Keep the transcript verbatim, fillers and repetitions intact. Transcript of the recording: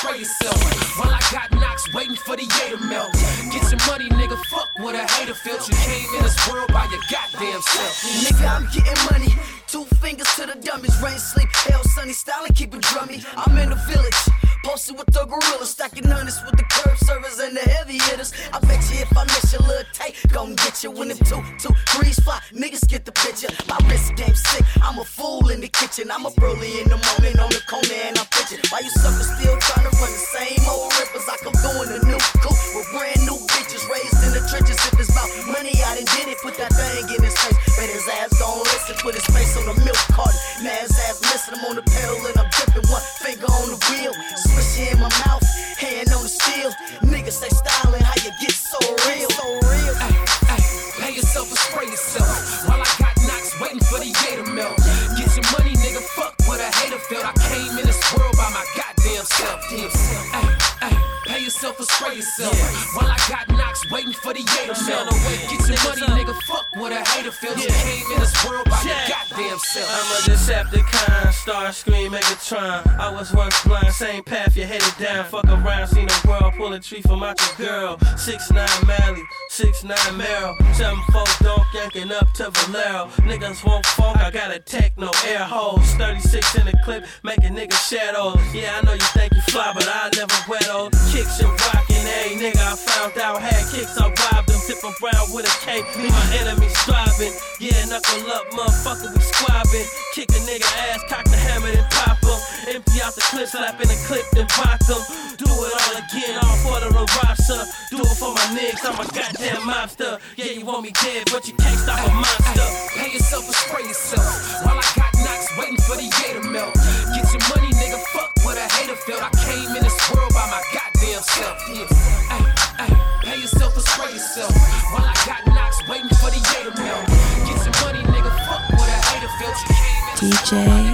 spray yourself. While I got knocks waiting for the yay to melt. Get your money, nigga, fuck what a hater felt. You came in this world by your goddamn self. Nigga, I'm getting money. Two fingers to the dummies. Rain, sleep, hell, sunny style and keep it drummy. I'm in the village, posted with the gorillas, stacking hundreds with the curb servers and the heavy hitters. I bet you if I miss your little tape, gon' get you. When them two, two, threes fly, niggas get the picture. My wrist game sick, I'm a fool in the kitchen. I'm up early in the morning on the corner and I'm pitching. Why you suckers still trying to run the same old rippers? I come through in a new coupe with brand new bitches, raised in the trenches. If it's about money, I done did it. Put that thing in his face, bet his ass gon' listen. Put his face on the milk carton, now his ass missing. I'm on the pedal and I'm dipping, one finger on the wheel. Swishy in my mouth, hand on the steel. Niggas say styling, how you get so real, so real. Ay, ay, pay yourself or spray yourself. While I got knocks waiting for the yay to melt. Get your money, nigga, fuck what a hater felt. I came in this world by my goddamn self. Ay, ay, pay yourself or spray yourself. While I got knocks waiting for the yay to melt. Get your money, nigga, fuck what a hater felt. You came in this world by your goddamn self. I'm a Decepticon, star scream Megatron. I was once blind, same path you headed down. Fuck around, seen the world, pull a tree from out your girl. six nine Mally, six nine Meryl. Seven four donk yanking up to Valero. Niggas won't funk, I got a techno air hose. thirty-six in the clip, making niggas shadows. Yeah, I know you think you fly, but I never wear those. Kicks and rockin', hey nigga, I found out had kicks, I robbed them. Tip around with a cape, me my enemies striving. Yeah, knuckle up, motherfucker, we squabbing. Kick a nigga ass, cock the hammer, then pop him. Empty out the clip, slap in the clip, then rock him. Do it all again, all for the roster. Do it for my niggas, I'm a goddamn mobster. Yeah, you want me dead, but you can't stop a monster. Pay yourself or spray yourself. While I got knocks waiting for the yay to melt. Get your money, nigga, fuck what a hater felt. I came in this world by my goddamn self. Ay, ay, pay yourself or spray yourself. While I got knocks waiting for the yay to melt. Get your money, nigga, fuck what a hater felt. You came in D J